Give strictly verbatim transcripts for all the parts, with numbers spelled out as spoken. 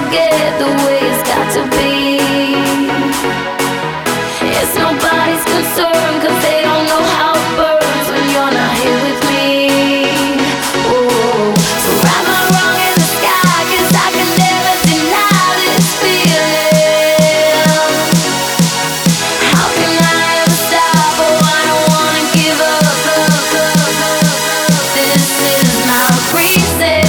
forget the way it's got to be. It's nobody's concern, cause they don't know how it burns when you're not here with me. Oh, so am I wrong in the sky, cause I can never deny this feeling. How can I ever stop? Oh, I don't wanna give up, up, up, up. This is my reason.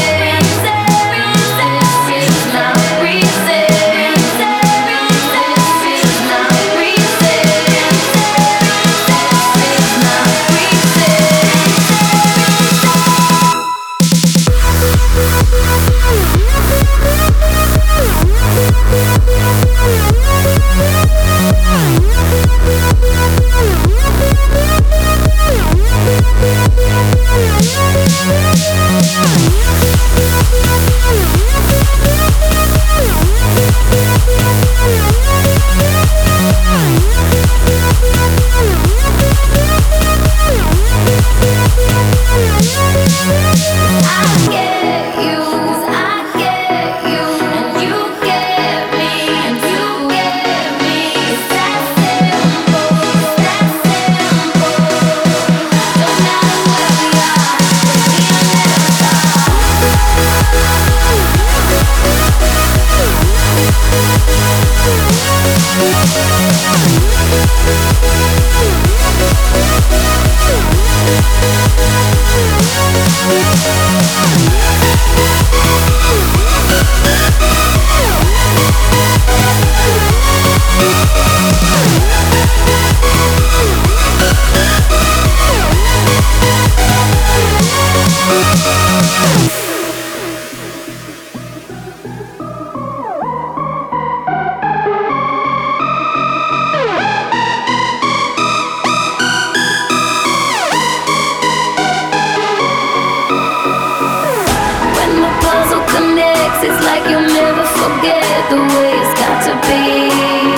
It's like you'll never forget the way it's got to be.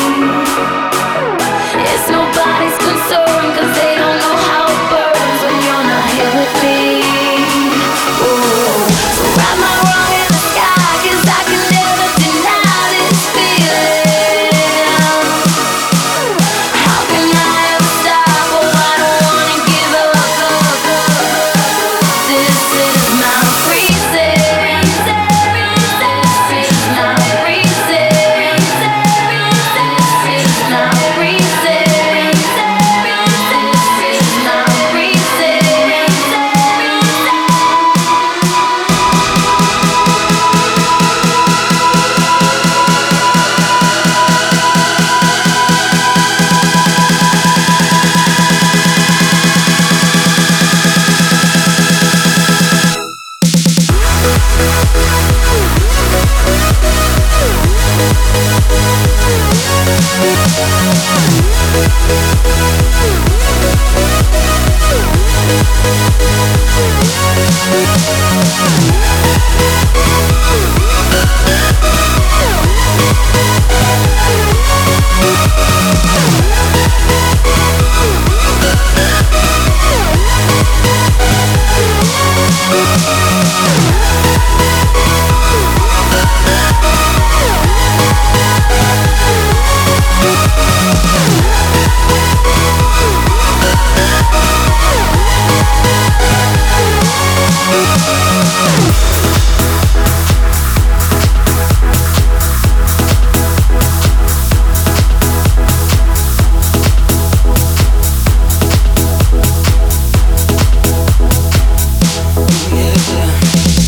It's nobody's concern, cause they don't know how it burns when you're not here with me. Oh, so am I wrong in the sky, cause I can never deny this feeling. How can I ever stop? Oh, I don't wanna give up, up, up. This is my reason. We'll be right back.